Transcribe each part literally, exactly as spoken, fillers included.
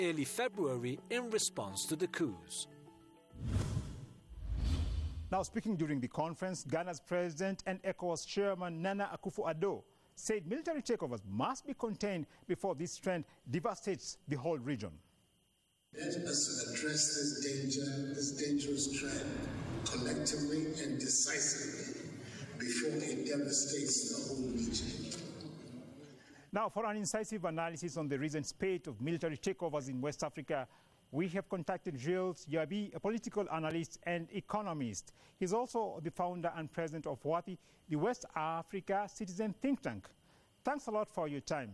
early February in response to the coups. Now, speaking during the conference, Ghana's president and ECOWAS chairman Nana Akufo-Addo said military takeovers must be contained before this trend devastates the whole region. Let us address this danger, this dangerous trend, collectively and decisively before it devastates the whole region. Now, for an incisive analysis on the recent spate of military takeovers in West Africa, we have contacted Gilles Yabi, a political analyst and economist. He's also the founder and president of WATI, the West Africa Citizen Think Tank. Thanks a lot for your time.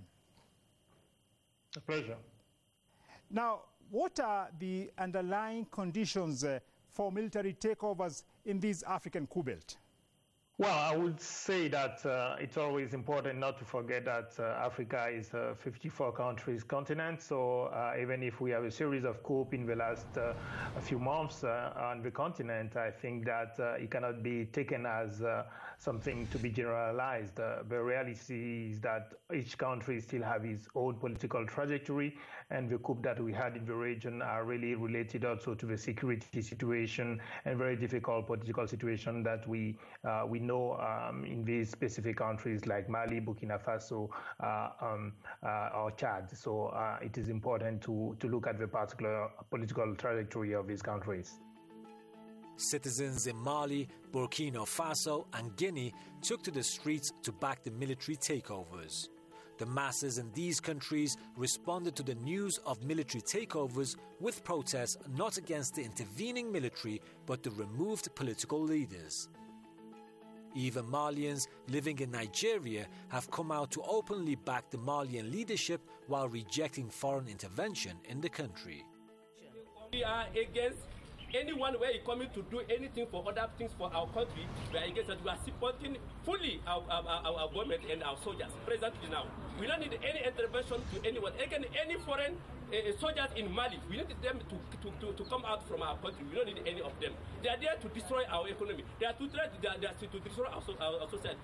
A pleasure. Now, what are the underlying conditions uh, for military takeovers in this African coup belt? Well, I would say that uh, it's always important not to forget that uh, Africa is a fifty-four countries continent. So uh, even if we have a series of coups in the last uh, few months uh, on the continent, I think that uh, it cannot be taken as uh, something to be generalized. Uh, the reality is that each country still have its own political trajectory, and the coups that we had in the region are really related also to the security situation and very difficult political situation that we uh, we know um, in these specific countries like Mali, Burkina Faso, uh, um, uh, or Chad. So uh, it is important to, to look at the particular political trajectory of these countries. Citizens in Mali, Burkina Faso and Guinea took to the streets to back the military takeovers. The masses in these countries responded to the news of military takeovers with protests not against the intervening military but the removed political leaders. Even Malians living in Nigeria have come out to openly back the Malian leadership while rejecting foreign intervention in the country. We are against anyone where is coming to do anything for other things for our country. We are against that. We are supporting fully our, our, our, our government and our soldiers presently now. We don't need any intervention to anyone. Again, any foreign uh, soldiers in Mali, we need them to, to, to, to come out from our country. We don't need any of them. They are there to destroy our economy. They are to try they are, they are to destroy our, our, our society.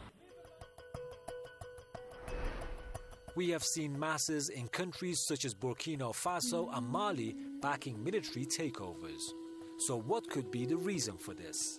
We have seen masses in countries such as Burkina Faso and Mali backing military takeovers. So what could be the reason for this?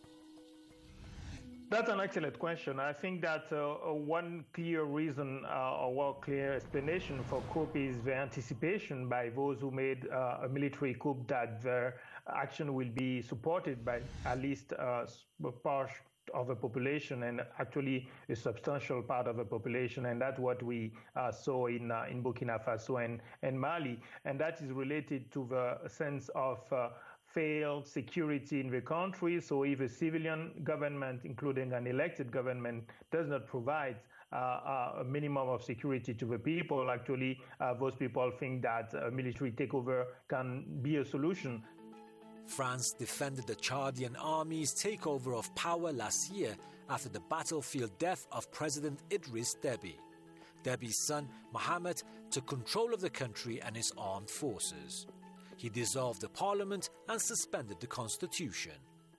That's an excellent question. I think that uh, one clear reason uh, or one clear explanation for coup is the anticipation by those who made uh, a military coup that their action will be supported by at least uh, a part of the population, and actually a substantial part of the population, and that's what we uh, saw in uh, in Burkina Faso and, and Mali, and that is related to the sense of uh, failed security in the country. So if a civilian government, including an elected government, does not provide uh, a minimum of security to the people, actually uh, those people think that a military takeover can be a solution. France defended the Chadian army's takeover of power last year after the battlefield death of President Idriss Déby. Déby's son, Mohamed, took control of the country and its armed forces. He dissolved the parliament and suspended the constitution.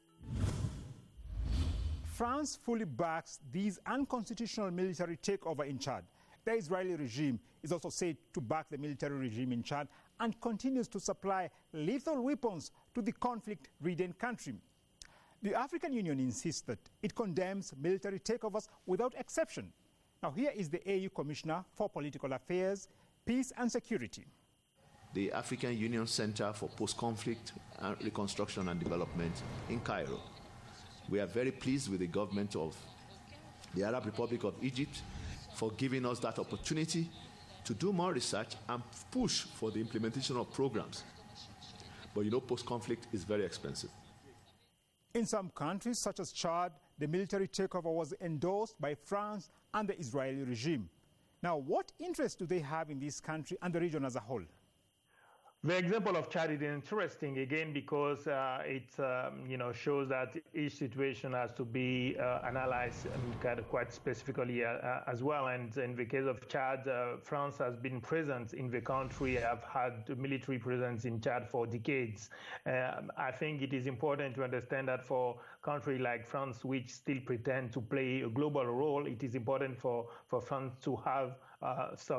France fully backs these unconstitutional military takeover in Chad. The Israeli regime is also said to back the military regime in Chad and continues to supply lethal weapons to the conflict-ridden country. The African Union insists that it condemns military takeovers without exception. Now, here is the A U Commissioner for Political Affairs, Peace and Security. The African Union Center for Post-Conflict Reconstruction and Development in Cairo. We are very pleased with the government of the Arab Republic of Egypt for giving us that opportunity to do more research and push for the implementation of programs. But you know, post-conflict is very expensive. In some countries, such as Chad, the military takeover was endorsed by France and the Israeli regime. Now, what interest do they have in this country and the region as a whole? The example of Chad is interesting, again, because uh, it um, you know, shows that each situation has to be uh, analyzed kind of quite specifically uh, uh, as well. And in the case of Chad, uh, France has been present in the country, have had military presence in Chad for decades. Um, I think it is important to understand that for a country like France, which still pretend to play a global role, it is important for, for France to have uh, some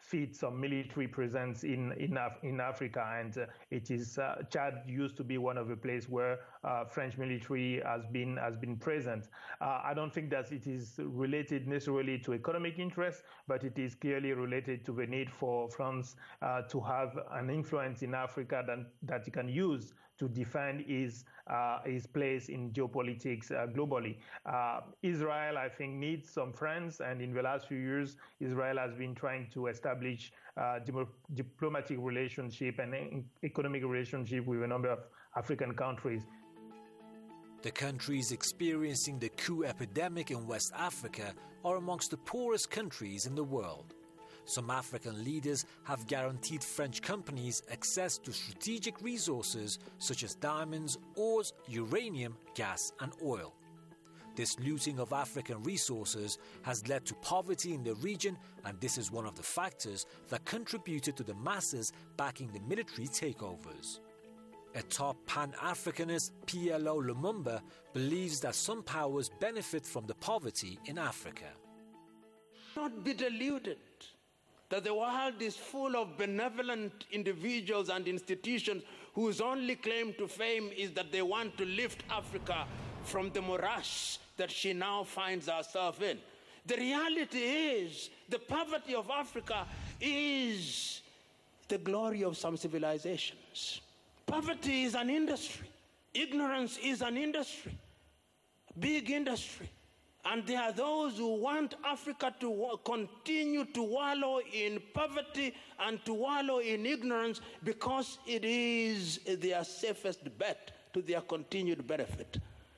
feet some military presence in in, Af in Africa, and uh, it is uh, Chad used to be one of the places where uh, French military has been has been present. Uh, I don't think that it is related necessarily to economic interest, but it is clearly related to the need for France uh, to have an influence in Africa that that it can use to defend his uh, his place in geopolitics uh, globally. Uh, Israel, I think, needs some friends, and in the last few years, Israel has been trying to establish uh, diplomatic relationship and economic relationship with a number of African countries. The countries experiencing the coup epidemic in West Africa are amongst the poorest countries in the world. Some African leaders have guaranteed French companies access to strategic resources such as diamonds, ores, uranium, gas and oil. This looting of African resources has led to poverty in the region, and this is one of the factors that contributed to the masses backing the military takeovers. A top Pan-Africanist, P L O Lumumba, believes that some powers benefit from the poverty in Africa. Not be deluded that the world is full of benevolent individuals and institutions whose only claim to fame is that they want to lift Africa from the morass that she now finds herself in. The reality is the poverty of Africa is the glory of some civilizations. Poverty is an industry. Ignorance is an industry, big industry. And there are those who want Africa to continue to wallow in poverty and to wallow in ignorance because it is their safest bet to their continued benefit.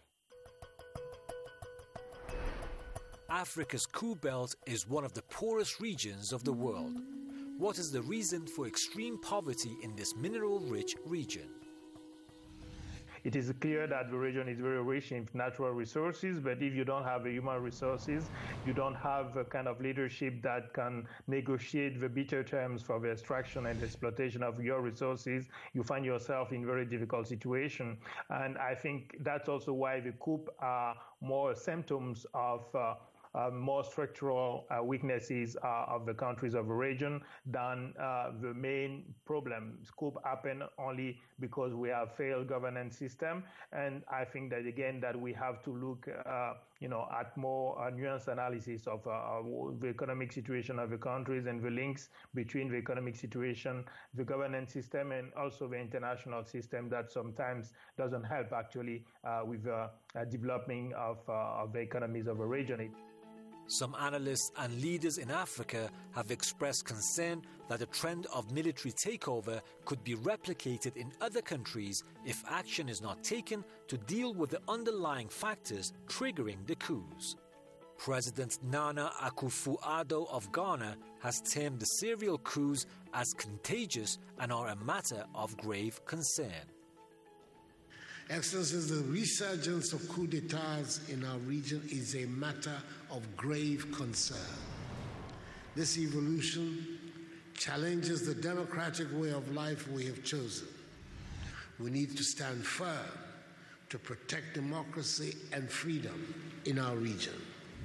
Africa's coup belt is one of the poorest regions of the world. What is the reason for extreme poverty in this mineral-rich region? It is clear that the region is very rich in natural resources, but if you don't have the human resources, you don't have a kind of leadership that can negotiate the better terms for the extraction and exploitation of your resources, you find yourself in a very difficult situation. And I think that's also why the coup are more symptoms of uh, Uh, more structural uh, weaknesses uh, of the countries of the region than uh, the main problem. Coup happen only because we have failed governance system, and I think that again that we have to look, uh, you know, at more uh, nuanced analysis of uh, the economic situation of the countries and the links between the economic situation, the governance system, and also the international system that sometimes doesn't help actually uh, with the uh, developing of, uh, of the economies of the region. Some analysts and leaders in Africa have expressed concern that the trend of military takeover could be replicated in other countries if action is not taken to deal with the underlying factors triggering the coups. President Nana Akufo-Addo of Ghana has termed the serial coups as contagious and are a matter of grave concern. Excellencies, the resurgence of coup d'etats in our region is a matter of grave concern. This evolution challenges the democratic way of life we have chosen. We need to stand firm to protect democracy and freedom in our region.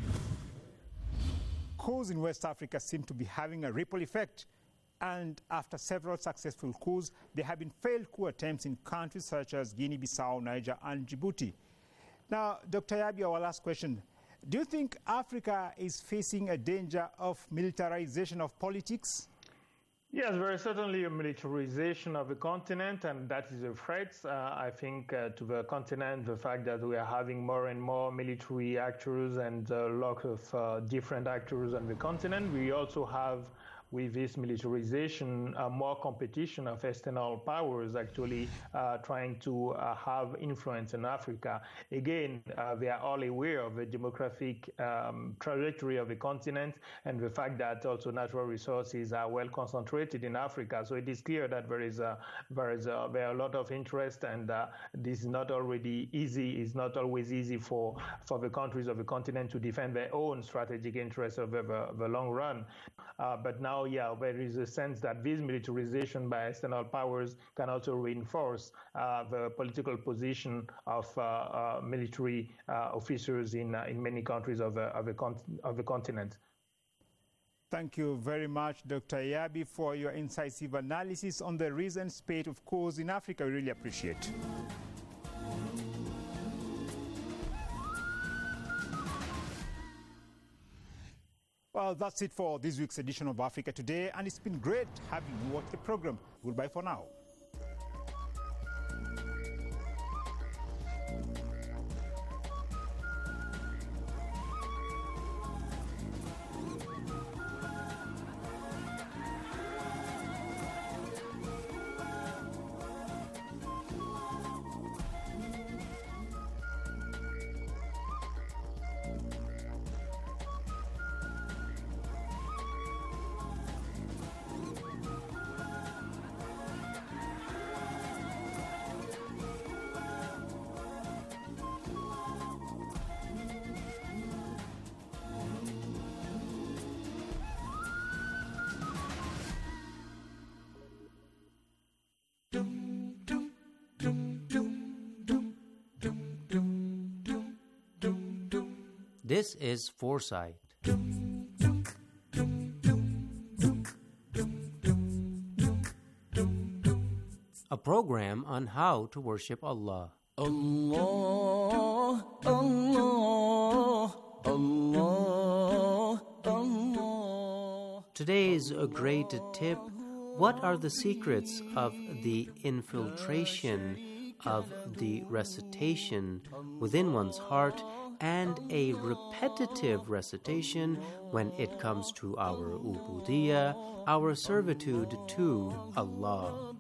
Coups in West Africa seem to be having a ripple effect. And after several successful coups, there have been failed coup attempts in countries such as Guinea-Bissau, Niger, and Djibouti. Now, Doctor Yabi, our last question. Do you think Africa is facing a danger of militarization of politics? Yes, there is certainly a militarization of the continent, and that is a threat, uh, I think, uh, to the continent, the fact that we are having more and more military actors and a lot of uh, different actors on the continent. We also have, with this militarization, uh, more competition of external powers actually uh, trying to uh, have influence in Africa. Again, uh, they are all aware of the demographic um, trajectory of the continent and the fact that also natural resources are well concentrated in Africa. So it is clear that there is a, there is a, there are a lot of interest, and uh, this is not already easy. It's not always easy for for the countries of the continent to defend their own strategic interests over the, the long run. Uh, but now, yeah, there is a sense that this militarization by external powers can also reinforce uh, the political position of uh, uh, military uh, officers in uh, in many countries of, uh, of, the, con of the continent. Thank you very much, Doctor Yabi, for your incisive analysis on the recent spate of coups in Africa. We really appreciate it. Well, that's it for this week's edition of Africa Today, and it's been great having you watch the program. Goodbye for now. This is Foresight. A program on how to worship Allah. Allah, Allah, Allah, Allah. Today's a great tip. What are the secrets of the infiltration of the recitation within one's heart and a repetitive recitation when it comes to our ubudiyya, our servitude to Allah?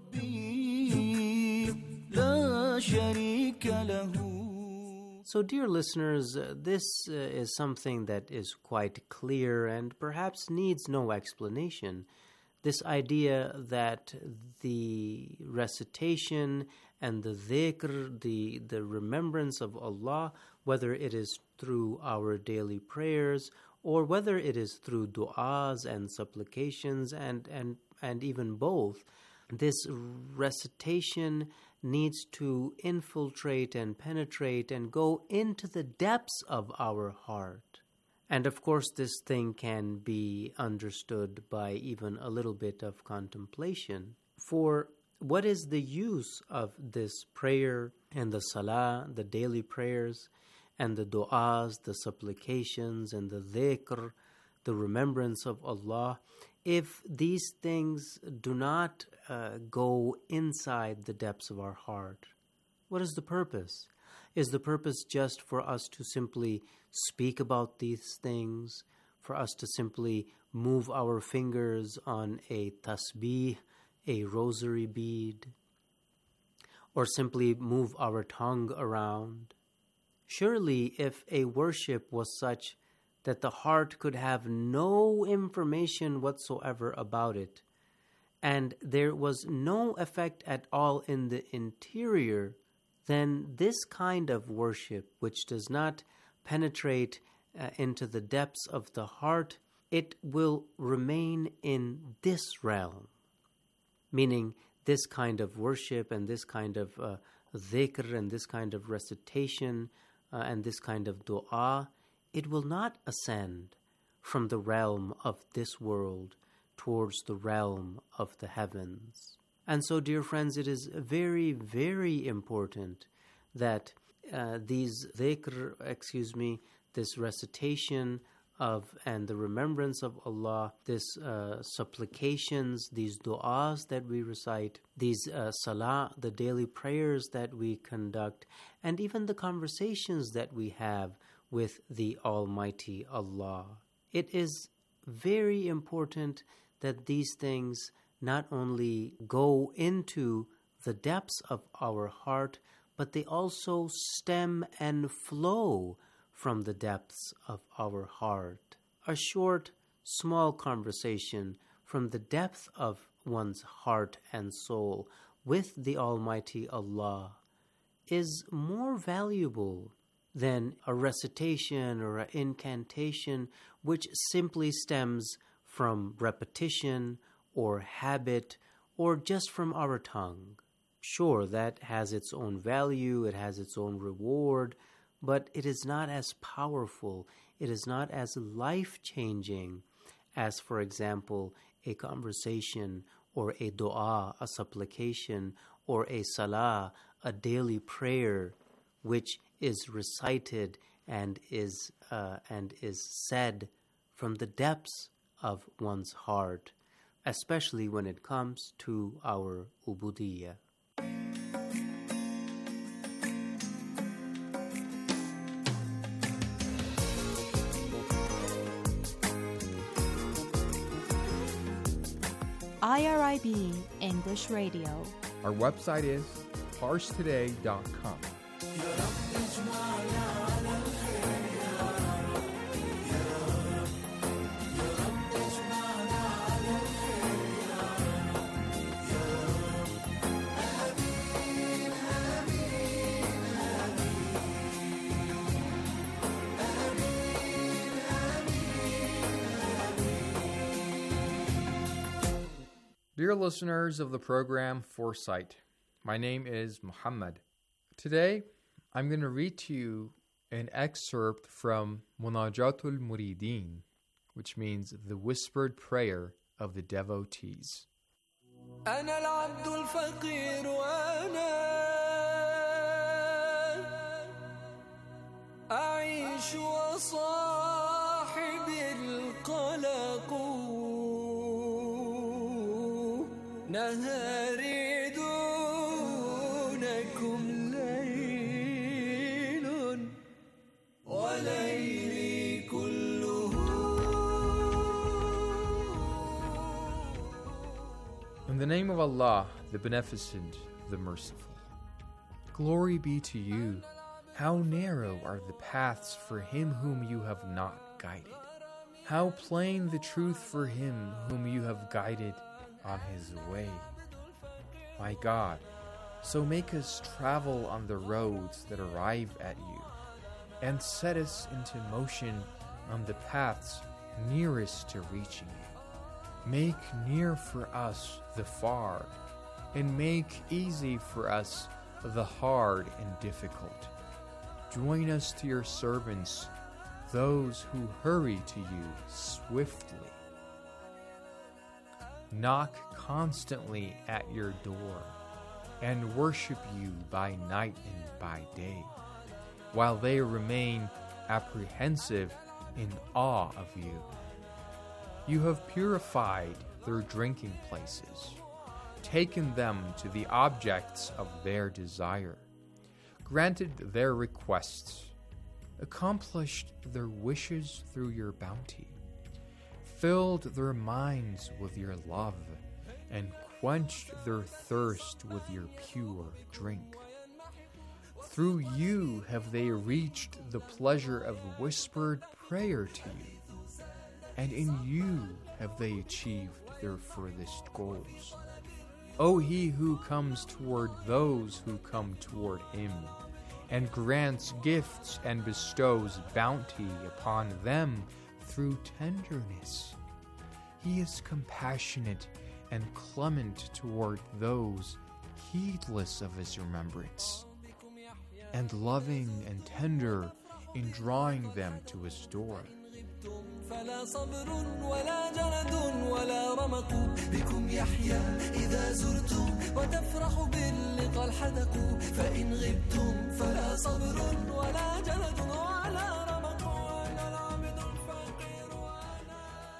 So, dear listeners, uh, this uh, is something that is quite clear and perhaps needs no explanation. This idea that the recitation and the dhikr, the, the remembrance of Allah, whether it is through our daily prayers or whether it is through du'as and supplications and, and, and even both, this recitation needs to infiltrate and penetrate and go into the depths of our heart. And of course, this thing can be understood by even a little bit of contemplation. For what is the use of this prayer and the salah, the daily prayers, and the du'as, the supplications, and the dhikr, the remembrance of Allah, if these things do not uh, go inside the depths of our heart? What is the purpose? Is the purpose just for us to simply speak about these things, for us to simply move our fingers on a tasbih, a rosary bead, or simply move our tongue around? Surely, if a worship was such that the heart could have no information whatsoever about it, and there was no effect at all in the interior, then this kind of worship, which does not penetrate uh, into the depths of the heart, it will remain in this realm. Meaning, this kind of worship and this kind of uh, dhikr and this kind of recitation uh, and this kind of dua, it will not ascend from the realm of this world towards the realm of the heavens. And so, dear friends, it is very, very important that uh, these dhikr, excuse me, this recitation of and the remembrance of Allah, this uh, supplications, these du'as that we recite, these uh, salah, the daily prayers that we conduct, and even the conversations that we have with the Almighty Allah. It is very important that these things not only go into the depths of our heart, but they also stem and flow from the depths of our heart. A short, small conversation from the depth of one's heart and soul with the Almighty Allah is more valuable than a recitation or an incantation which simply stems from repetition or habit or just from our tongue. Sure, that has its own value, it has its own reward, but it is not as powerful, it is not as life-changing as, for example, a conversation or a dua, a supplication, or a salah, a daily prayer, which is recited and is uh, and is said from the depths of one's heart, especially when it comes to our ubudiyya. I R I B English Radio. Our website is pars today dot com. Dear listeners of the program Foresight, my name is Muhammad. Today, I'm going to read to you an excerpt from Munajatul Murideen, which means the whispered prayer of the devotees. أنا العبد الفقير وأنا أعيش وصاحبي القلق نهاري دونكم ليل وليلي كله. In the name of Allah, the Beneficent, the Merciful. Glory be to you. How narrow are the paths for him whom you have not guided. How plain the truth for him whom you have guided on his way. My God, so make us travel on the roads that arrive at you, and set us into motion on the paths nearest to reaching you. Make near for us the far, and make easy for us the hard and difficult. Join us to your servants, those who hurry to you swiftly. Knock constantly at your door, and worship you by night and by day, while they remain apprehensive in awe of you. You have purified their drinking places, taken them to the objects of their desire, granted their requests, accomplished their wishes through your bounty, filled their minds with your love, and quenched their thirst with your pure drink. Through you have they reached the pleasure of whispered prayer to you, and in you have they achieved their furthest goals. O He who comes toward those who come toward Him, and grants gifts and bestows bounty upon them through tenderness. He is compassionate and clement toward those heedless of His remembrance, and loving and tender in drawing them to His door. فلا صبر ولا جلد ولا رمق بكم يحيى إذا زرتم وتفرح باللقاء الحدق فإن غبتم فلا صبر ولا جلد ولا رمق وأنا العبد الفقير وأنا.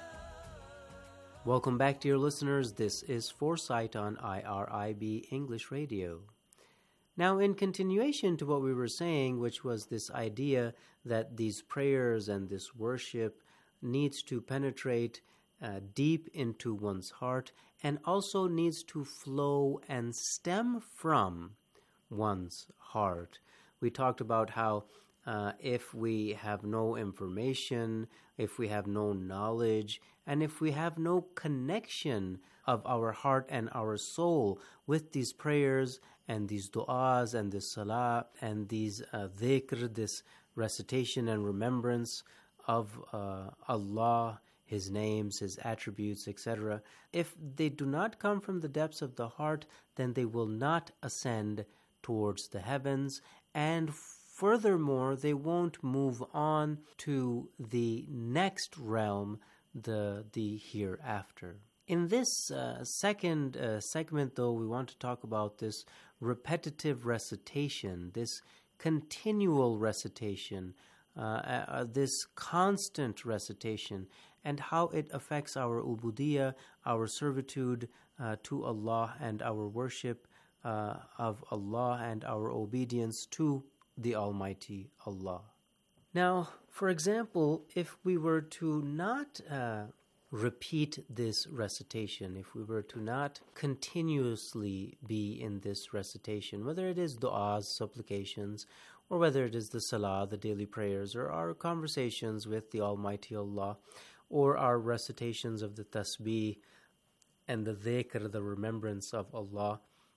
Welcome back, dear listeners. This is Foresight on I R I B English Radio. Now, in continuation to what we were saying, which was this idea that these prayers and this worship needs to penetrate uh, deep into one's heart and also needs to flow and stem from one's heart. We talked about how uh, if we have no information, if we have no knowledge, and if we have no connection of our heart and our soul with these prayers and these du'as and this salah and these uh, dhikr, this recitation and remembrance of uh, Allah, His names, His attributes, et cetera, if they do not come from the depths of the heart, then they will not ascend towards the heavens, and furthermore, they won't move on to the next realm, the the hereafter. In this uh, second uh, segment, though, we want to talk about this repetitive recitation, this continual recitation, uh, uh, this constant recitation, and how it affects our ubudiyah, our servitude uh, to Allah, and our worship uh, of Allah, and our obedience to the Almighty Allah. Now, for example, if we were to not uh, repeat this recitation, if we were to not continuously be in this recitation, whether it is du'as, supplications, or whether it is the salah, the daily prayers, or our conversations with the Almighty Allah, or our recitations of the tasbih and the dhikr, the remembrance of Allah,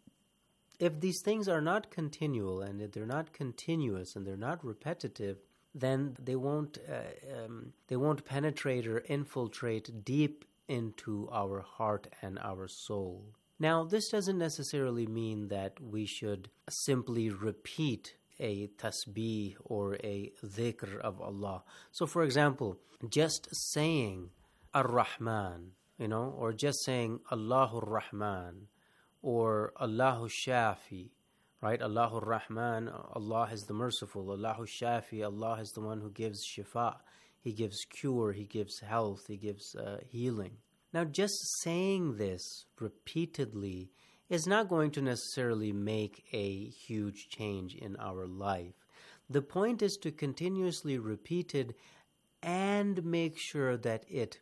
if these things are not continual and if they're not continuous and they're not repetitive, then they won't uh, um, they won't penetrate or infiltrate deep into our heart and our soul. Now, this doesn't necessarily mean that we should simply repeat a tasbih or a dhikr of Allah. So, for example, just saying Ar-Rahman, you know, or just saying Allahur Rahman or Allahu Shafi, right? Allahur Rahman, Allah is the merciful. Allahu Shafi, Allah is the one who gives shifa. He gives cure, He gives health, He gives uh, healing. Now, just saying this repeatedly is not going to necessarily make a huge change in our life. The point is to continuously repeat it and make sure that it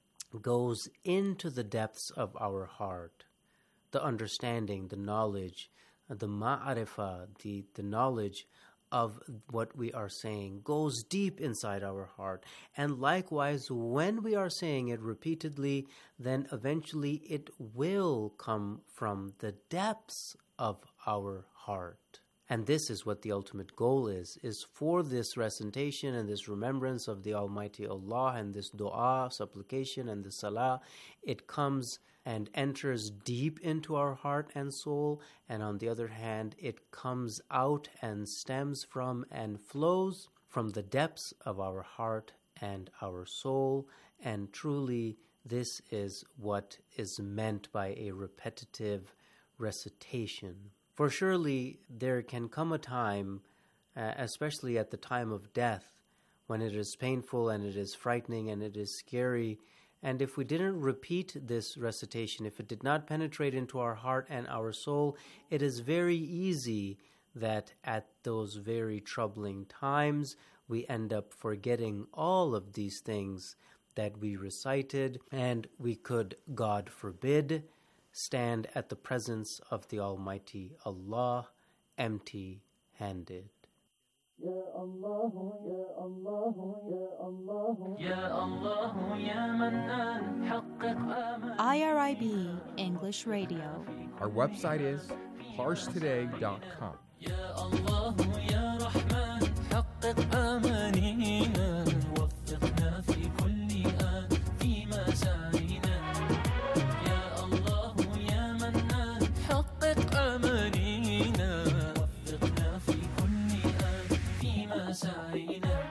goes into the depths of our heart. The understanding, the knowledge, the ma'arifah, the, the knowledge of what we are saying goes deep inside our heart. And likewise, when we are saying it repeatedly, then eventually it will come from the depths of our heart. And this is what the ultimate goal is, is for this recitation and this remembrance of the Almighty Allah and this dua, supplication and the salah, it comes and enters deep into our heart and soul, and on the other hand, it comes out and stems from and flows from the depths of our heart and our soul, and truly this is what is meant by a repetitive recitation. For surely there can come a time, uh, especially at the time of death, when it is painful and it is frightening and it is scary. And if we didn't repeat this recitation, if it did not penetrate into our heart and our soul, it is very easy that at those very troubling times, we end up forgetting all of these things that we recited, and we could, God forbid, stand at the presence of the Almighty Allah empty-handed. Ya Allah, Ya Allah, Ya Allah, Ya Allah, Ya Mannan, حقق آمال. I R I B English Radio. Our website is pars today dot com. Ya Allah, Ya Rahman, حقق آمالنا, وفقنا في كل آن فيما سعينا. Ya Allah, Ya Mannan, حقق آمالنا, وفقنا في كل آن فيما سعينا.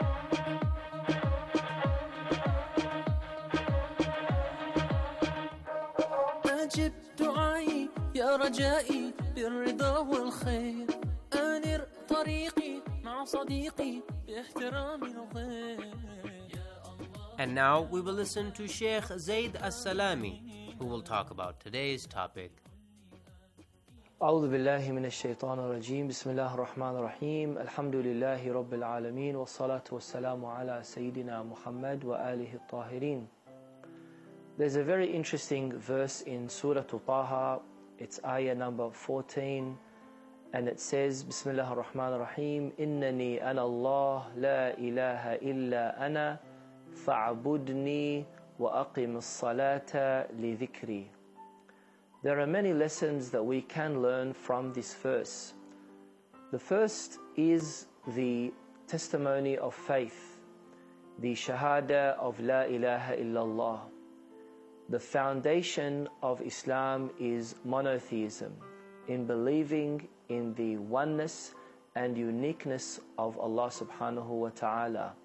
أجب دعائي يا رجائي بالرضا والخير، أنر طريقي مع صديقي باحترام الغير. And now we will listen to Sheikh Zaid As-Salami, who will talk about today's topic. أعوذ بالله من الشيطان الرجيم بسم الله الرحمن الرحيم الحمد لله رب العالمين والصلاة والسلام على سيدنا محمد وآله الطاهرين. There's a very interesting verse in Surah Taha. It's ayah number fourteen, and it says بسم الله الرحمن الرحيم إنني أنا الله لا إله إلا أنا فاعبدني وأقم الصلاة لذكري. There are many lessons that we can learn from this verse. The first is the testimony of faith, the shahada of La ilaha illallah. The foundation of Islam is monotheism, in believing in the oneness and uniqueness of Allah subhanahu wa ta'ala.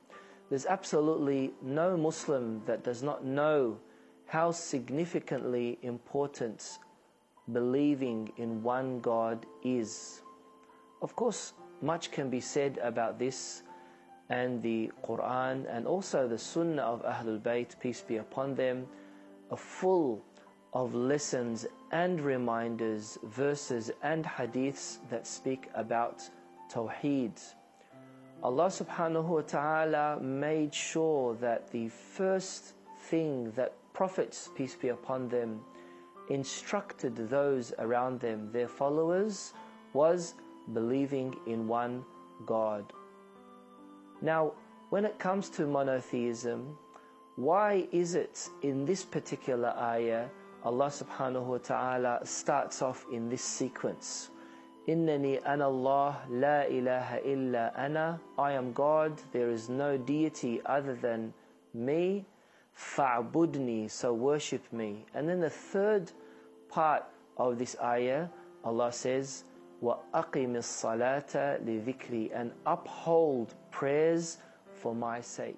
there's absolutely no Muslim that does not know how significantly important believing in one God is. Of course, much can be said about this, and the Quran and also the Sunnah of Ahlul Bayt, peace be upon them, are full of lessons and reminders, verses and hadiths that speak about Tawheed. Allah subhanahu wa ta'ala made sure that the first thing that prophets, peace be upon them, instructed those around them, their followers, was believing in one God. Now, when it comes to monotheism, why is it in this particular ayah Allah subhanahu wa ta'ala starts off in this sequence? Innani ana Allah, la ilaha illa ana. I am God, there is no deity other than me. Fa'budni, so worship me. And then the third part of this ayah, Allah says, wa aqimis salata li dhikri, and uphold prayers for my sake.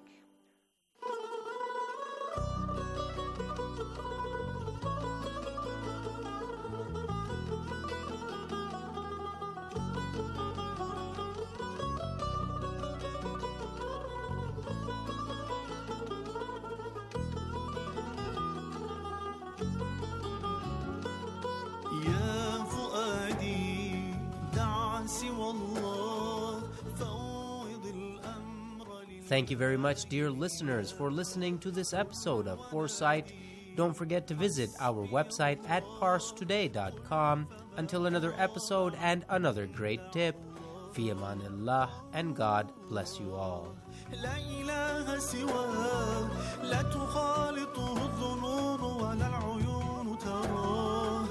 Thank you very much, dear listeners, for listening to this episode of Foresight. Don't forget to visit our website at parse today dot com. Until another episode and another great tip, fi amanillah, and God bless you all. لا إله سواه لا تخالطه الظنون ولا العيون تراه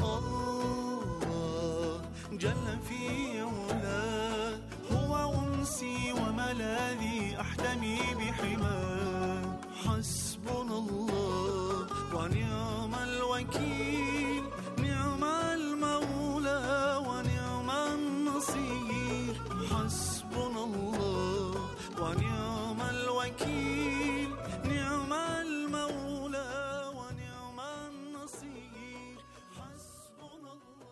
الله جل في علاه هو أنسي وملاذي أحتمي بحماه حسبنا الله ونعم الوكيل نعم المولى ونعم النصير حسبنا الله ونعم الوكيل نعم المولى ونعم النصير حسبنا الله.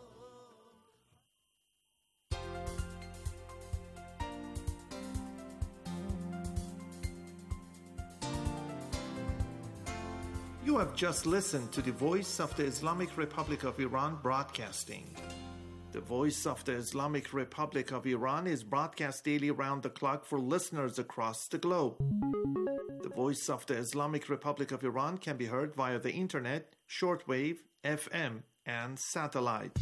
You have just listened to the Voice of the Islamic Republic of Iran broadcasting. The Voice of the Islamic Republic of Iran is broadcast daily around the clock for listeners across the globe. The Voice of the Islamic Republic of Iran can be heard via the internet, shortwave, F M, and satellite.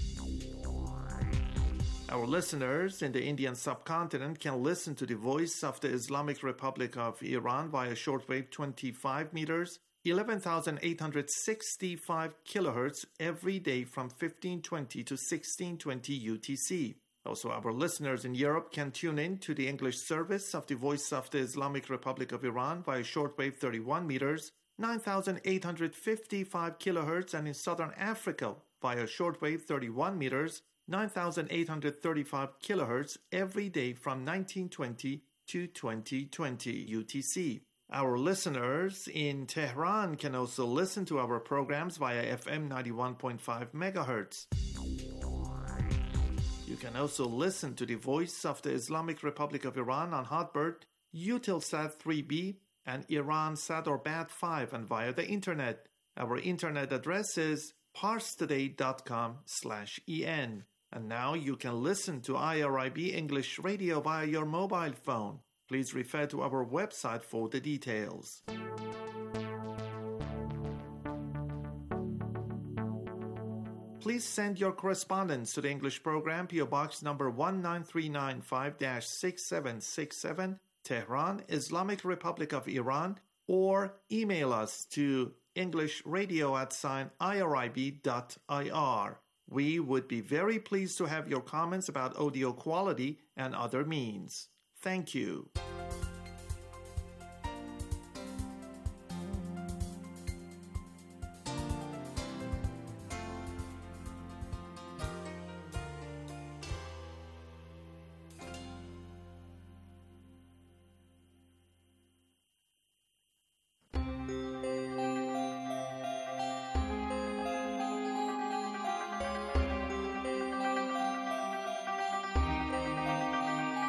Our listeners in the Indian subcontinent can listen to the Voice of the Islamic Republic of Iran via shortwave twenty-five meters, eleven thousand eight hundred sixty-five kilohertz every day from fifteen twenty to sixteen twenty U T C. Also, our listeners in Europe can tune in to the English service of the Voice of the Islamic Republic of Iran via shortwave thirty-one meters, nine thousand eight hundred fifty-five kilohertz, and in Southern Africa via shortwave thirty-one meters, nine thousand eight hundred thirty-five kilohertz every day from nineteen twenty to twenty twenty U T C. Our listeners in Tehran can also listen to our programs via F M ninety-one point five megahertz. You can also listen to the Voice of the Islamic Republic of Iran on Hotbird, Eutelsat three B, and Iransat or Bat five, and via the internet. Our internet address is parse today dot com slash en. And now you can listen to I R I B English Radio via your mobile phone. Please refer to our website for the details. Please send your correspondence to the English program, P O Box number one nine three nine five dash six seven six seven, Tehran, Islamic Republic of Iran, or email us to englishradio at sign irib dot ir. We would be very pleased to have your comments about audio quality and other means. Thank you.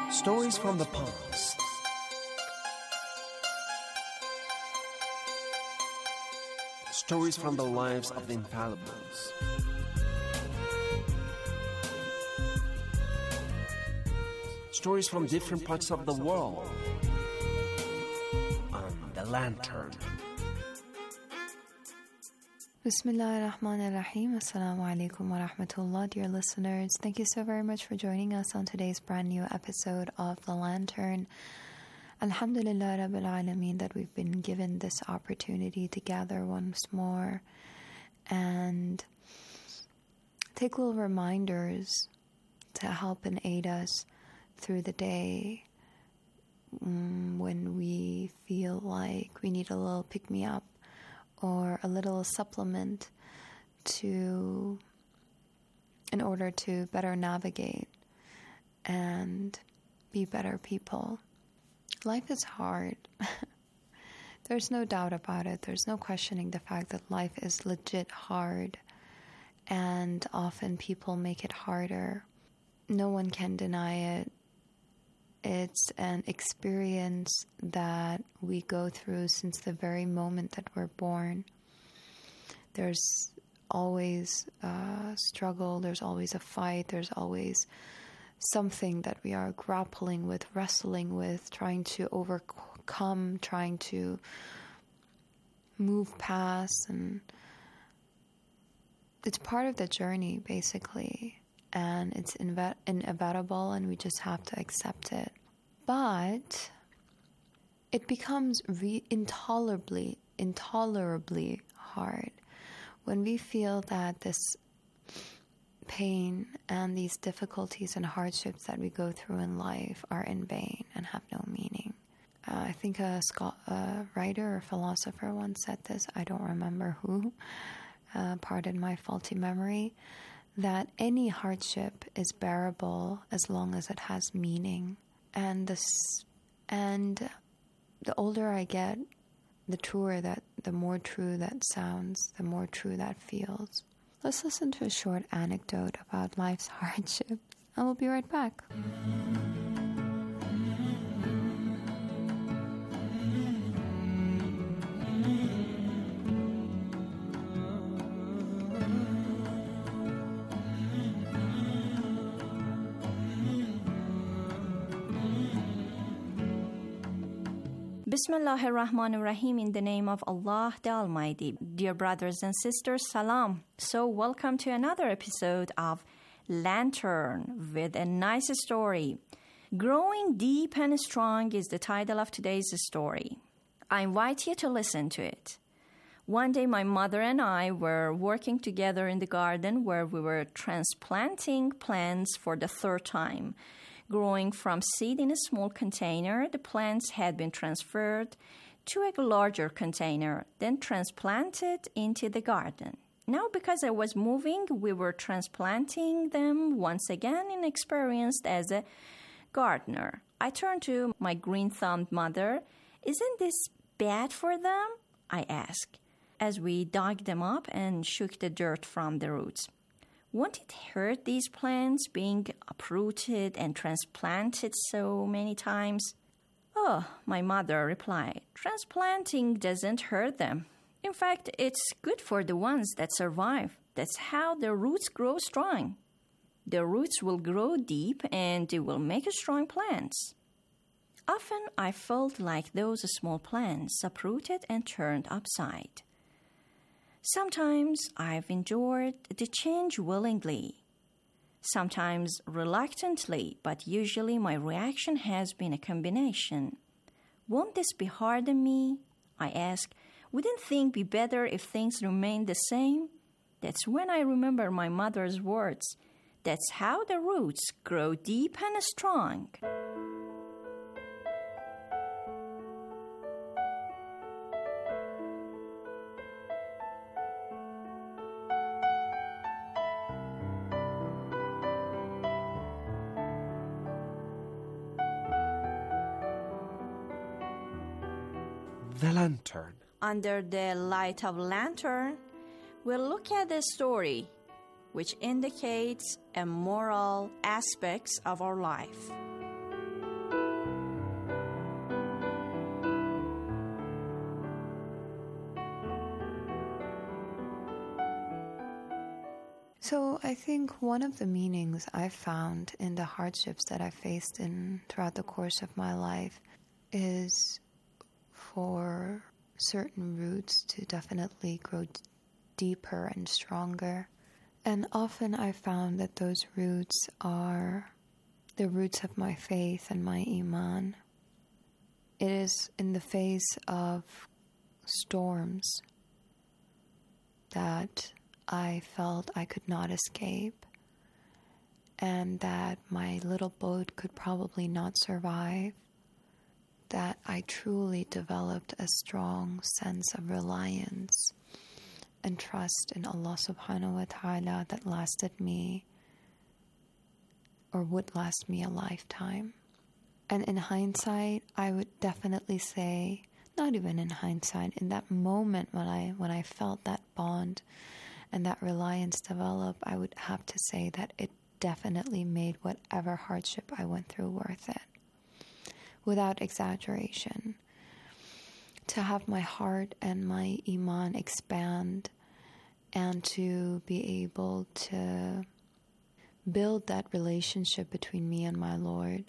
Stories from the past. Stories from the lives of the infallibles. Stories from different parts of the world. On The Lantern. Bismillah ar-Rahman ar-Rahim. Assalamu alaikum wa rahmatullah. Dear listeners, thank you so very much for joining us on today's brand new episode of The Lantern. Alhamdulillah Rabbil Alameen that we've been given this opportunity to gather once more and take little reminders to help and aid us through the day um, when we feel like we need a little pick-me-up or a little supplement to, in order to better navigate and be better people. Life is hard. There's no doubt about it. There's no questioning the fact that life is legit hard, and often people make it harder. No one can deny it. It's an experience that we go through since the very moment that we're born. There's always a struggle, there's always a fight, there's always something that we are grappling with, wrestling with, trying to overcome, trying to move past, and it's part of the journey, basically. And it's inve- inevitable, and we just have to accept it. But it becomes re- intolerably, intolerably hard when we feel that this pain and these difficulties and hardships that we go through in life are in vain and have no meaning. Uh, I think a, scho- a writer or philosopher once said this, I don't remember who, uh, pardon my faulty memory, that any hardship is bearable as long as it has meaning. And this, and the older I get, the truer that, the more true that sounds, the more true that feels. Let's listen to a short anecdote about life's hardship, and we'll be right back. Bismillahir Rahmanir Rahim, in the name of Allah the Almighty. Dear brothers and sisters, salam. So welcome to another episode of Lantern with a nice story. Growing Deep and Strong is the title of today's story. I invite you to listen to it. One day my mother and I were working together in the garden where we were transplanting plants for the third time. Growing from seed in a small container, the plants had been transferred to a larger container, then transplanted into the garden. Now, because I was moving, we were transplanting them once again, inexperienced as a gardener. I turned to my green-thumbed mother. Isn't this bad for them? I asked, as we dug them up and shook the dirt from the roots. Won't it hurt these plants being uprooted and transplanted so many times? Oh, my mother replied, transplanting doesn't hurt them. In fact, it's good for the ones that survive. That's how their roots grow strong. The roots will grow deep and they will make strong plants. Often I felt like those small plants uprooted and turned upside. Sometimes I've endured the change willingly, sometimes reluctantly, but usually my reaction has been a combination. Won't this be hard on me? I ask. Wouldn't things be better if things remained the same? That's when I remember my mother's words. That's how the roots grow deep and strong. The Lantern. Under the light of lantern, we'll look at a story which indicates a moral aspects of our life. So I think one of the meanings I've found in the hardships that I faced in throughout the course of my life is for certain roots to definitely grow d- deeper and stronger. And often I found that those roots are the roots of my faith and my iman. It is in the face of storms that I felt I could not escape, and that my little boat could probably not survive, that I truly developed a strong sense of reliance and trust in Allah subhanahu wa ta'ala that lasted me or would last me a lifetime. And in hindsight, I would definitely say, not even in hindsight, in that moment when I when I felt that bond and that reliance develop, I would have to say that it definitely made whatever hardship I went through worth it, without exaggeration. To have my heart and my iman expand and to be able to build that relationship between me and my Lord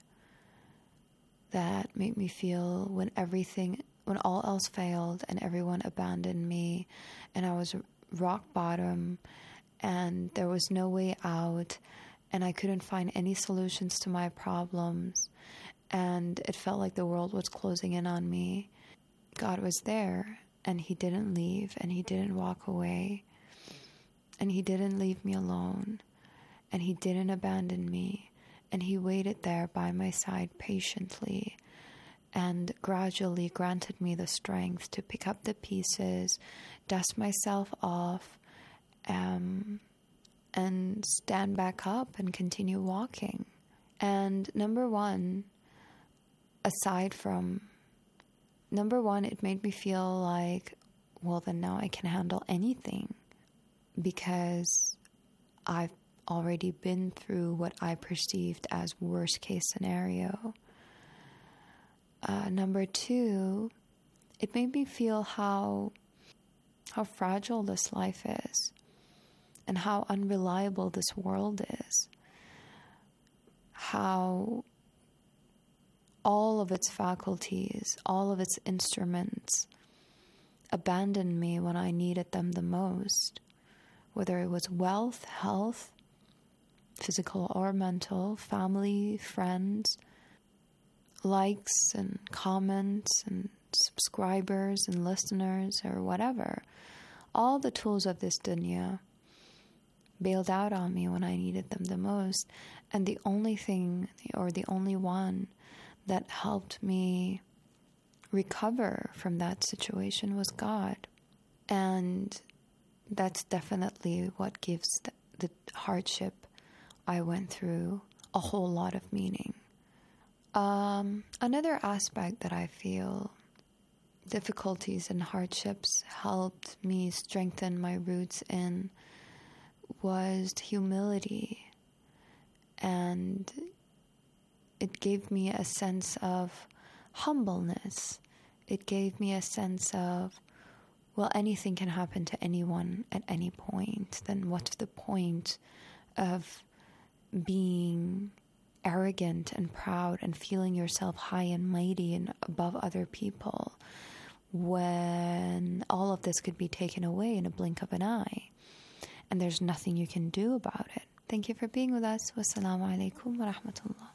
that made me feel when everything, when all else failed and everyone abandoned me and I was rock bottom and there was no way out and I couldn't find any solutions to my problems and it felt like the world was closing in on me, God was there and He didn't leave and He didn't walk away and He didn't leave me alone and He didn't abandon me and He waited there by my side patiently and gradually granted me the strength to pick up the pieces, dust myself off, um, and stand back up and continue walking. And number one, aside from, number one, it made me feel like, well, then now I can handle anything because I've already been through what I perceived as worst case scenario. Uh, number two, it made me feel how how fragile this life is and how unreliable this world is. How all of its faculties, all of its instruments abandoned me when I needed them the most, whether it was wealth, health, physical or mental, family, friends, likes and comments and subscribers and listeners or whatever. All the tools of this dunya bailed out on me when I needed them the most. And the only thing or the only one that helped me recover from that situation was God. And that's definitely what gives the, the hardship I went through a whole lot of meaning. Um, another aspect that I feel difficulties and hardships helped me strengthen my roots in was humility. And it gave me a sense of humbleness. It gave me a sense of, well, anything can happen to anyone at any point. Then what's the point of being arrogant and proud and feeling yourself high and mighty and above other people when all of this could be taken away in a blink of an eye and there's nothing you can do about it. Thank you for being with us. Wassalamu alaikum wa rahmatullah.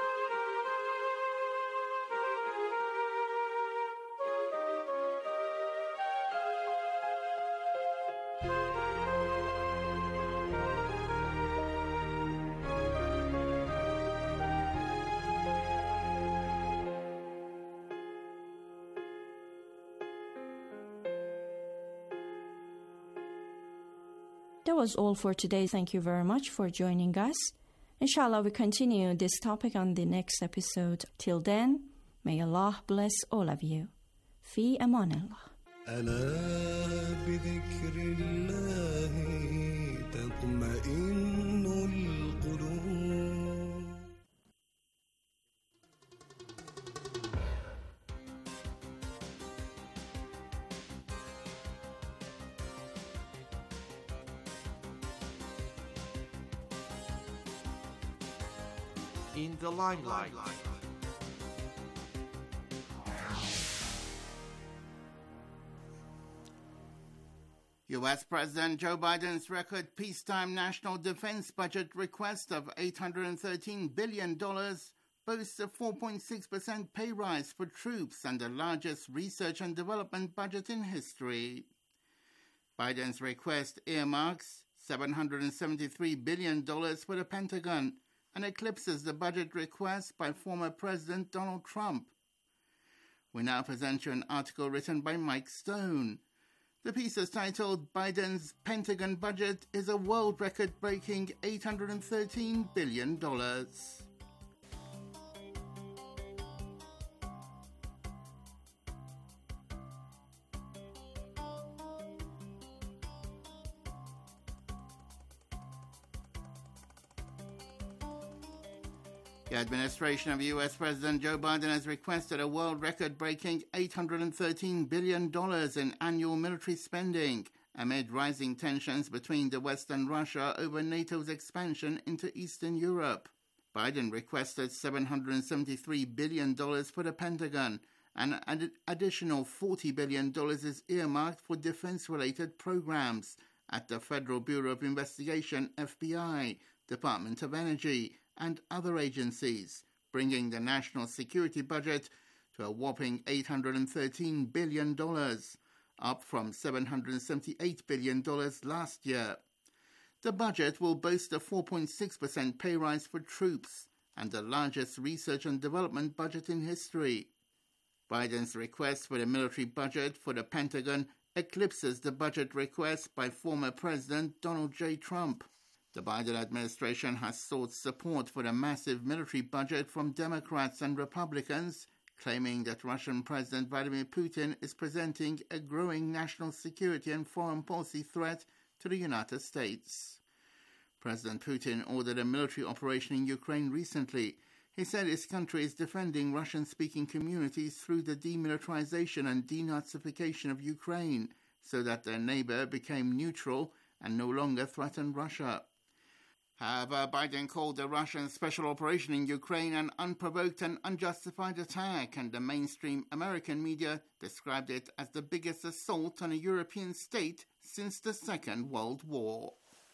That was all for today. Thank you very much for joining us. Inshallah, we continue this topic on the next episode. Till then, may Allah bless all of you. Fi amanillah. ألا بذكر الله تطمئن القلوب. in the limelight. U S President Joe Biden's record peacetime national defense budget request of eight hundred thirteen billion dollars boasts a four point six percent pay rise for troops and the largest research and development budget in history. Biden's request earmarks seven hundred seventy-three billion dollars for the Pentagon and eclipses the budget request by former President Donald Trump. We now present you an article written by Mike Stone. The piece is titled, Biden's Pentagon Budget is a World Record-Breaking eight hundred thirteen billion dollars. The administration of U S President Joe Biden has requested a world record-breaking eight hundred thirteen billion dollars in annual military spending amid rising tensions between the West and Russia over NATO's expansion into Eastern Europe. Biden requested seven hundred seventy-three billion dollars for the Pentagon, and an additional forty billion dollars is earmarked for defense-related programs at the Federal Bureau of Investigation, F B I, Department of Energy, and other agencies, bringing the national security budget to a whopping eight hundred thirteen billion dollars, up from seven hundred seventy-eight billion dollars last year. The budget will boast a four point six percent pay rise for troops and the largest research and development budget in history. Biden's request for the military budget for the Pentagon eclipses the budget request by former President Donald J. Trump. The Biden administration has sought support for the massive military budget from Democrats and Republicans, claiming that Russian President Vladimir Putin is presenting a growing national security and foreign policy threat to the United States. President Putin ordered a military operation in Ukraine recently. He said his country is defending Russian-speaking communities through the demilitarization and denazification of Ukraine, so that their neighbor became neutral and no longer threatened Russia. However, Biden called the Russian special operation in Ukraine an unprovoked and unjustified attack, and the mainstream American media described it as the biggest assault on a European state since the Second World War.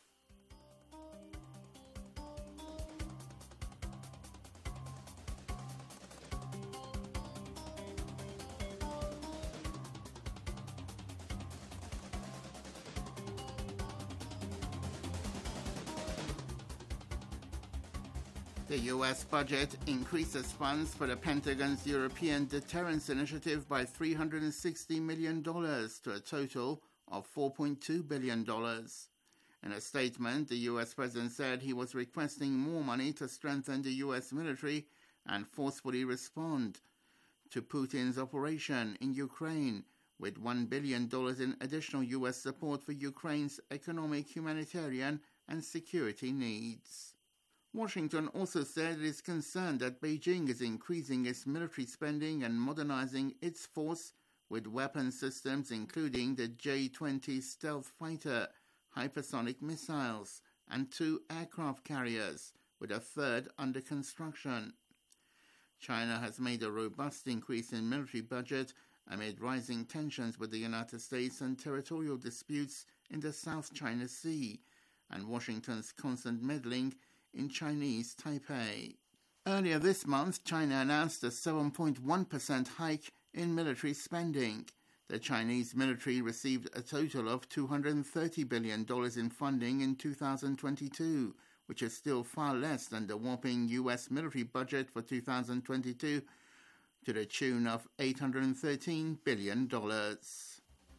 The U S budget increases funds for the Pentagon's European Deterrence Initiative by three hundred sixty million dollars to a total of four point two billion dollars. In a statement, the U S president said he was requesting more money to strengthen the U S military and forcefully respond to Putin's operation in Ukraine, with one billion dollars in additional U S support for Ukraine's economic, humanitarian, and security needs. Washington also said it is concerned that Beijing is increasing its military spending and modernizing its force with weapon systems including the J twenty stealth fighter, hypersonic missiles, and two aircraft carriers, with a third under construction. China has made a robust increase in military budget amid rising tensions with the United States and territorial disputes in the South China Sea, and Washington's constant meddling in Chinese Taipei. Earlier this month, China announced a seven point one percent hike in military spending. The Chinese military received a total of two hundred thirty billion dollars in funding in two thousand twenty-two, which is still far less than the whopping U S military budget for two thousand twenty-two, to the tune of eight hundred thirteen billion dollars.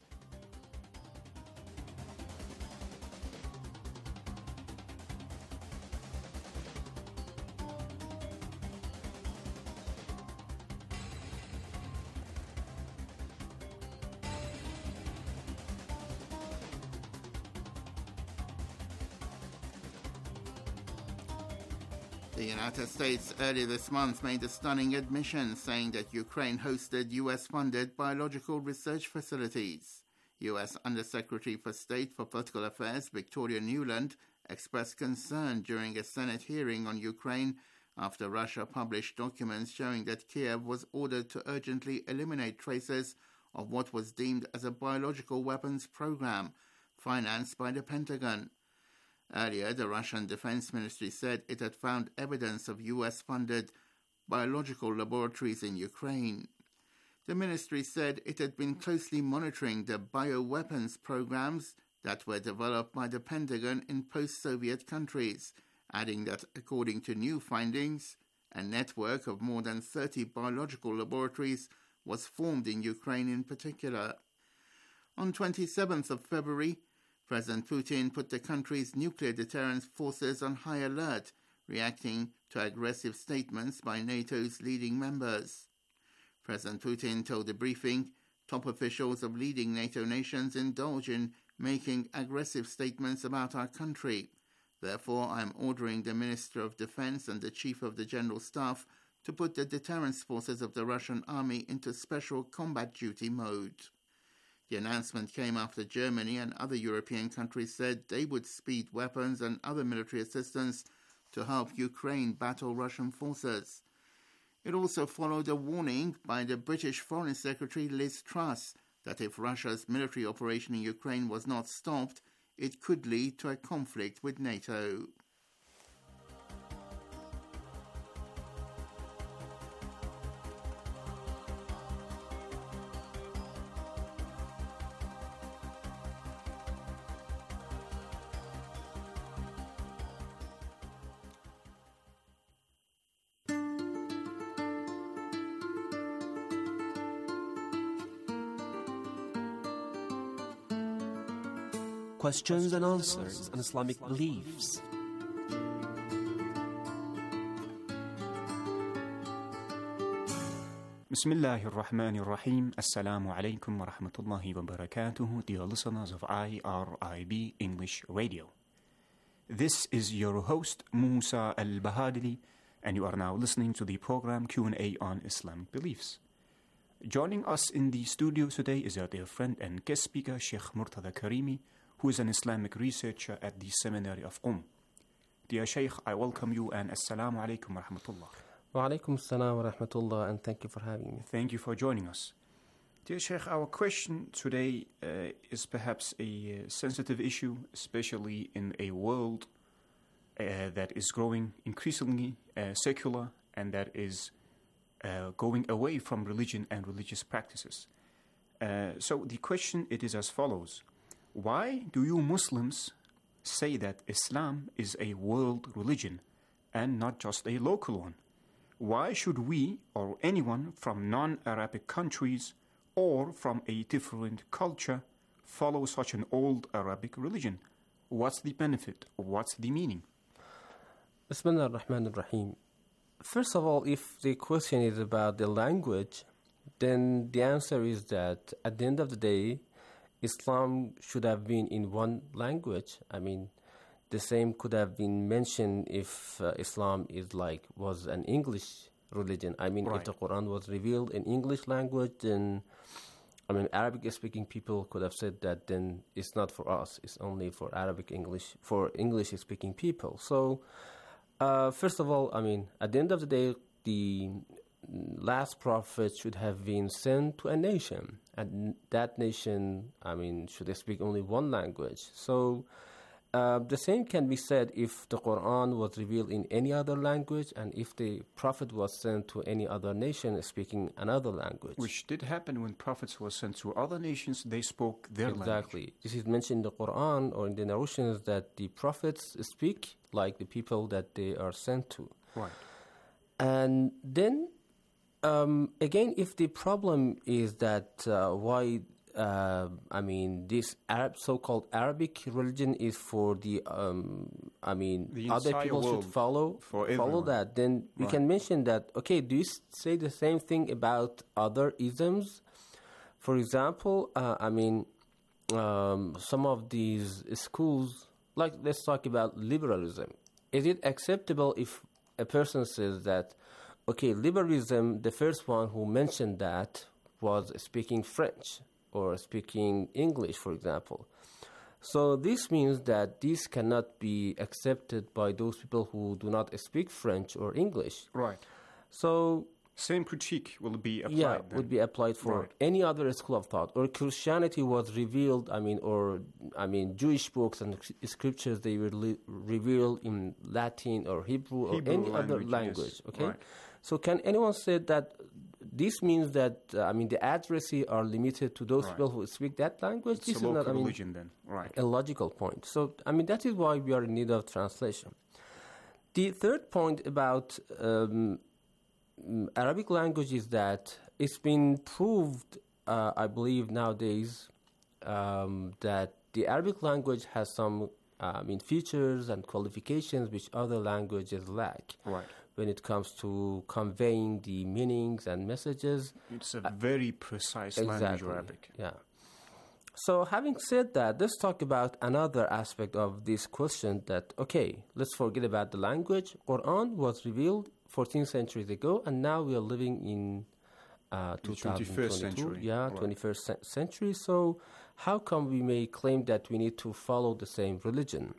The United States earlier this month made a stunning admission, saying that Ukraine hosted U S-funded biological research facilities. U S Undersecretary for State for Political Affairs Victoria Nuland expressed concern during a Senate hearing on Ukraine after Russia published documents showing that Kiev was ordered to urgently eliminate traces of what was deemed as a biological weapons program financed by the Pentagon. Earlier, the Russian Defense Ministry said it had found evidence of U S-funded biological laboratories in Ukraine. The ministry said it had been closely monitoring the bioweapons programs that were developed by the Pentagon in post-Soviet countries, adding that according to new findings, a network of more than thirty biological laboratories was formed in Ukraine in particular. On twenty-seventh of February, President Putin put the country's nuclear deterrence forces on high alert, reacting to aggressive statements by NATO's leading members. President Putin told the briefing, top officials of leading NATO nations indulge in making aggressive statements about our country. Therefore, I am ordering the Minister of Defense and the Chief of the General Staff to put the deterrence forces of the Russian army into special combat duty mode. The announcement came after Germany and other European countries said they would speed weapons and other military assistance to help Ukraine battle Russian forces. It also followed a warning by the British Foreign Secretary Liz Truss that if Russia's military operation in Ukraine was not stopped, it could lead to a conflict with NATO. Questions and answers on Islamic beliefs. Bismillahir Rahmanir Rahim. Assalamu alaikum wa rahmatullahi wa barakatuh, dear listeners of I R I B English Radio. This is your host, Musa Al-Bahadili, and you are now listening to the program Q and A on Islamic beliefs. Joining us in the studio today is our dear friend and guest speaker, Sheikh Murtada Karimi, who is an Islamic researcher at the Seminary of Qom. Dear Sheikh, I welcome you and Assalamu alaikum wa rahmatullah. Wa alaikum assalam wa rahmatullah, and thank you for having me. Thank you for joining us. Dear Sheikh, our question today uh, is perhaps a uh, sensitive issue, especially in a world uh, that is growing increasingly uh, secular and that is uh, going away from religion and religious practices. Uh, so the question, it is as follows. Why do you Muslims say that Islam is a world religion and not just a local one? Why should we or anyone from non-Arabic countries or from a different culture follow such an old Arabic religion? What's the benefit? What's the meaning? Bismillah ar-Rahman ar-Rahim. First of all, if the question is about the language, then the answer is that at the end of the day, Islam should have been in one language. I mean, the same could have been mentioned if uh, Islam is like was an English religion. I mean, right. If the Quran was revealed in English language, then I mean, Arabic-speaking people could have said that then it's not for us. It's only for Arabic English for English-speaking people. So, uh, first of all, I mean, at the end of the day, the last prophet should have been sent to a nation, and that nation, I mean, should speak only one language. So uh, the same can be said if the Quran was revealed in any other language and if the prophet was sent to any other nation speaking another language. Which did happen when prophets were sent to other nations, they spoke their exactly. language. Exactly. This is mentioned in the Quran or in the narrations that the prophets speak like the people that they are sent to. Right. And then Um, again, if the problem is that uh, why, uh, I mean, this Arab, so-called Arabic religion is for the, um, I mean, the other people should follow follow that, then we right. can mention that, okay, do you say the same thing about other isms? For example, uh, I mean, um, some of these schools, like let's talk about liberalism. Is it acceptable if a person says that, okay, liberalism, the first one who mentioned that was speaking French or speaking English, for example. So this means that this cannot be accepted by those people who do not speak French or English. Right. So same critique will be applied. Yeah, then. would be applied for Right. any other school of thought. Or Christianity was revealed, I mean, or I mean, Jewish books and scriptures, they were li- revealed in Latin or Hebrew, Hebrew or any language, other yes. language. Okay, Right. so can anyone say that this means that uh, I mean the addressee are limited to those Right. people who speak that language? It's This a is local not, I mean, religion then. Right. a logical point. So I mean that is why we are in need of translation. The third point about um, Arabic language is that it's been proved, uh, I believe nowadays, um, that the Arabic language has some, uh, I mean, features and qualifications which other languages lack. Right. When it comes to conveying the meanings and messages. It's a very precise language, Exactly. Arabic. Yeah. So having said that, let's talk about another aspect of this question that, okay, let's forget about the language. Quran was revealed fourteen centuries ago, and now we are living in uh, The two thousand twenty-two. twenty-first century. Yeah, Right. twenty-first ce- century. So how come we may claim that we need to follow the same religion?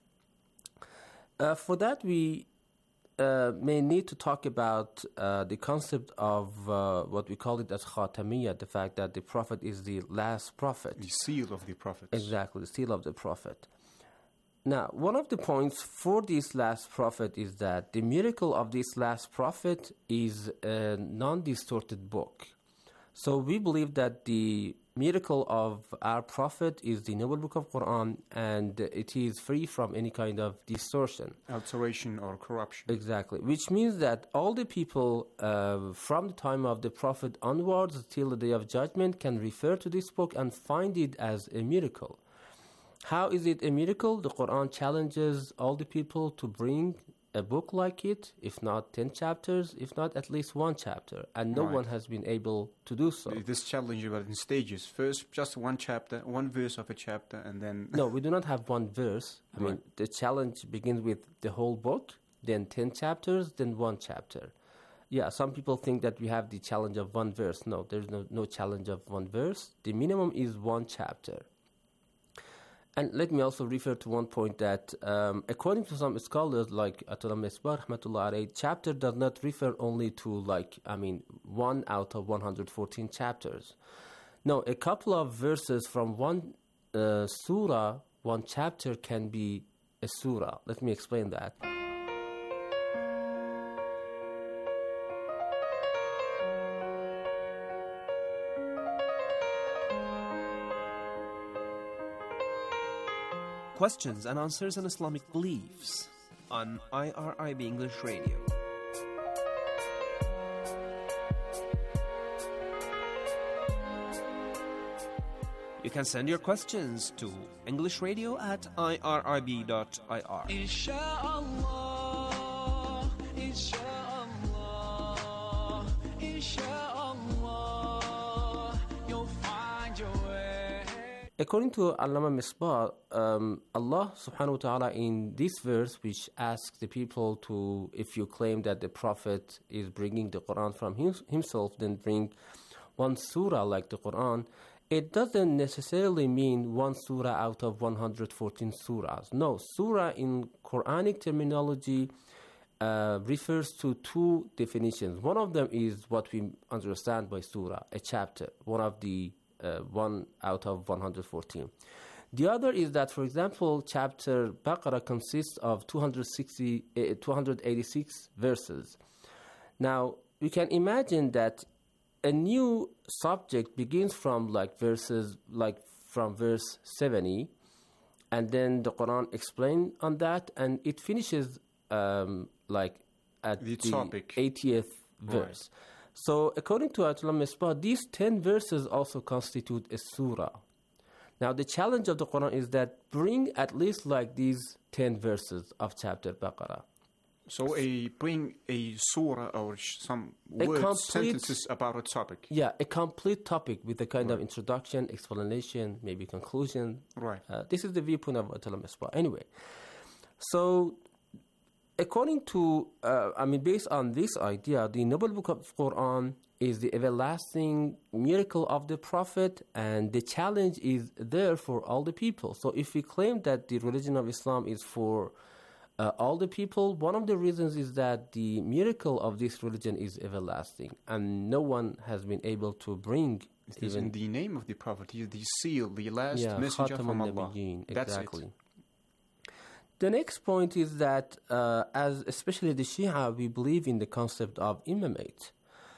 Uh, for that, we uh, may need to talk about uh, the concept of uh, what we call it as Khatamiyya, the fact that the Prophet is the last Prophet. The seal of the prophets. Exactly, the seal of the Prophet. Now, one of the points for this last prophet is that the miracle of this last prophet is a non-distorted book. So we believe that the miracle of our prophet is the noble book of Quran, and it is free from any kind of distortion. Alteration or corruption. Exactly, which means that all the people uh, from the time of the prophet onwards till the day of judgment can refer to this book and find it as a miracle. How is it a miracle? The Quran challenges all the people to bring a book like it, if not ten chapters, if not at least one chapter. And no Right. one has been able to do so. This challenge was in stages. First, just one chapter, one verse of a chapter, and then... No, we do not have one verse. I mean, Right. the challenge begins with the whole book, then ten chapters, then one chapter. Yeah, some people think that we have the challenge of one verse. No, there's no, no challenge of one verse. The minimum is one chapter. And let me also refer to one point that, um, according to some scholars like Atullah Misbah, rahmatullah alayhi, chapter does not refer only to, like, I mean, one out of one hundred fourteen chapters. No, a couple of verses from one uh, surah, one chapter can be a surah. Let me explain that. Questions and answers on Islamic beliefs on I R I B English Radio. You can send your questions to englishradio at I R I B dot I R. Insha'Allah, Insha'Allah, Insha'Allah, you'll find your way. According to Allama Misbah, um, Allah subhanahu wa ta'ala in this verse, which asks the people to, if you claim that the Prophet is bringing the Quran from him, himself, then bring one surah like the Quran, it doesn't necessarily mean one surah out of one hundred fourteen surahs. No, surah in Quranic terminology uh, refers to two definitions. One of them is what we understand by surah, a chapter, one of the uh, one out of one hundred fourteen. The other is that, for example, chapter Baqarah consists of two hundred sixty, uh, two hundred eighty-six verses. Now, we can imagine that a new subject begins from like verses, like from verse seventy, and then the Quran explains on that, and it finishes um, like at The the, topic. eightieth verse. Right. So, according to Atullah Misbah, these ten verses also constitute a surah. Now, the challenge of the Quran is that bring at least like these ten verses of chapter Baqarah. So a bring a surah or sh- some A words, complete- sentences about a topic. Yeah, a complete topic with a kind of introduction, explanation, maybe conclusion. Right. Uh, this is the viewpoint of Atullah Misbah. Anyway, so according to, uh, I mean, based on this idea, the Noble Book of Quran is the everlasting miracle of the Prophet, and the challenge is there for all the people. So if we claim that the religion of Islam is for uh, all the people, one of the reasons is that the miracle of this religion is everlasting, and no one has been able to bring It is in the name of the Prophet. He is the seal, the last yeah, messenger Khatam from Allah. al-Nabiyyin, That's exactly. it. The next point is that, uh, as especially the Shia, we believe in the concept of imamate.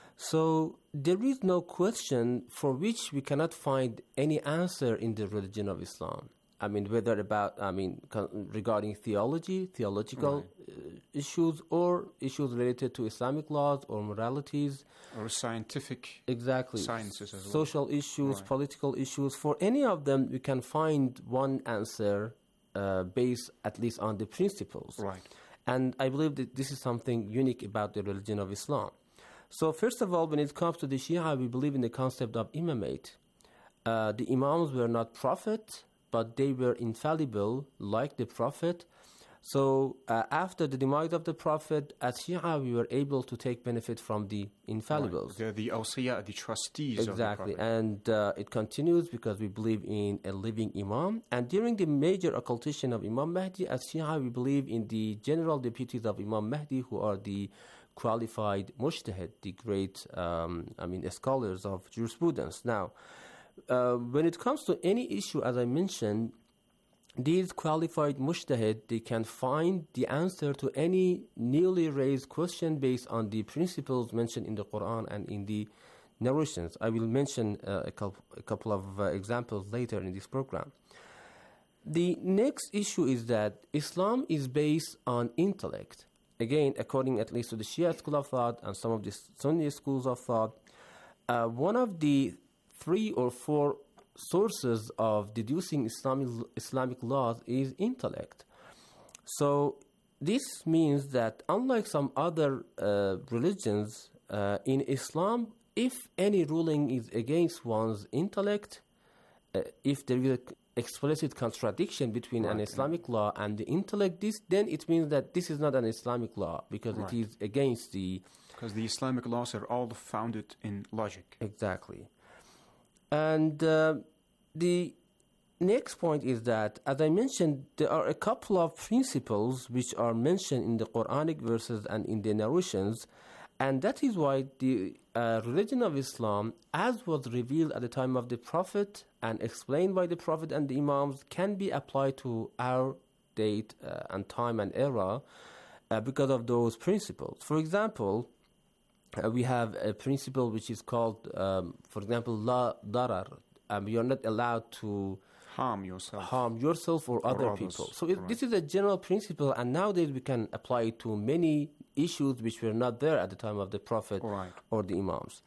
So there is no question for which we cannot find any answer in the religion of Islam. I mean, whether about, I mean, con- regarding theology, theological right. uh, issues, or issues related to Islamic laws or moralities. Or scientific exactly. sciences as well. Social issues, right. political issues. For any of them, we can find one answer uh, based at least on the principles. Right. And I believe that this is something unique about the religion of Islam. So first of all, when it comes to the Shia, we believe in the concept of imamate. Uh, the imams were not prophets, but they were infallible like the Prophet. So uh, after the demise of the Prophet, as Shia, we were able to take benefit from the infallibles. Right. They're the awsiya, the trustees exactly. of the Prophet. And uh, it continues because we believe in a living Imam. And during the major occultation of Imam Mahdi, as Shia, we believe in the general deputies of Imam Mahdi, who are the qualified mujtahid, the great, um, I mean, scholars of jurisprudence. Now, uh, when it comes to any issue, as I mentioned, these qualified mujtahid, they can find the answer to any newly raised question based on the principles mentioned in the Quran and in the narrations. I will mention uh, a, couple, a couple of uh, examples later in this program. The next issue is that Islam is based on intellect. Again, according at least to the Shia school of thought and some of the Sunni schools of thought, uh, one of the three or four sources of deducing Islamic, Islamic laws is intellect. So this means that unlike some other uh, religions, uh, in Islam, if any ruling is against one's intellect, uh, if there is an explicit contradiction between right. an Islamic law and the intellect, this then it means that this is not an Islamic law because right. it is against the... Because the Islamic laws are all founded in logic. Exactly. And uh, the next point is that, as I mentioned, there are a couple of principles which are mentioned in the Quranic verses and in the narrations, and that is why the uh, religion of Islam, as was revealed at the time of the Prophet and explained by the Prophet and the Imams, can be applied to our date uh, and time and era uh, because of those principles. For example, Uh, we have a principle which is called, um, for example, la darar. Um, you're not allowed to harm yourself, harm yourself or, or other others. people. So it, this is a general principle, and nowadays we can apply it to many issues which were not there at the time of the Prophet right. or the Imams.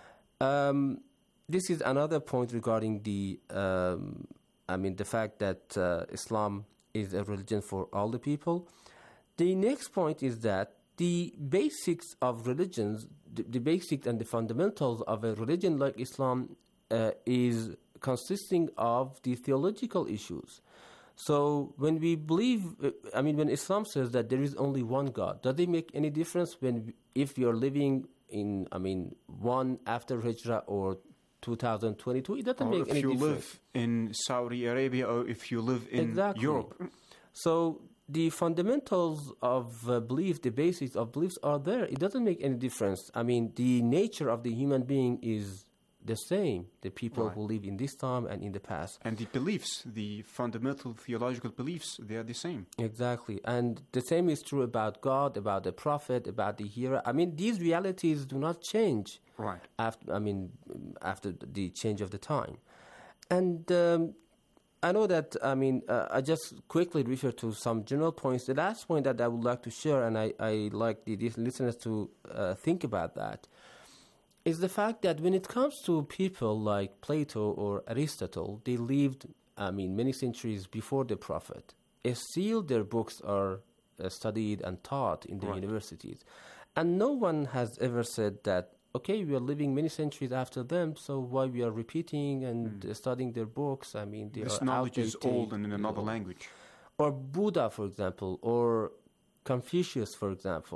Um, this is another point regarding the, um, I mean, the fact that uh, Islam is a religion for all the people. The next point is that the basics of religions, the, the basics and the fundamentals of a religion like Islam uh, is consisting of the theological issues. So when we believe, uh, I mean, when Islam says that there is only one God, does it make any difference when if you're living in, I mean, one after Hijrah or two thousand twenty-two? It doesn't or make if any you difference. live in Saudi Arabia or if you live in exactly. Europe. So the fundamentals of uh, belief, the basics of beliefs are there. It doesn't make any difference. I mean, the nature of the human being is the same, the people right. who live in this time and in the past. And the beliefs, the fundamental theological beliefs, they are the same. Exactly. And the same is true about God, about the Prophet, about the hero. I mean, these realities do not change. Right. After, I mean, after the change of the time. And Um, I know that, I mean, uh, I just quickly refer to some general points. The last point that I would like to share, and I, I like the, the listeners to uh, think about that, is the fact that when it comes to people like Plato or Aristotle, they lived, I mean, many centuries before the Prophet. Still, their books are uh, studied and taught in the right. universities. And no one has ever said that, okay, we are living many centuries after them, so why we are repeating and mm. studying their books? I mean, they this are knowledge outdated, is old and in another you know. language. Or Buddha, for example, or Confucius, for example,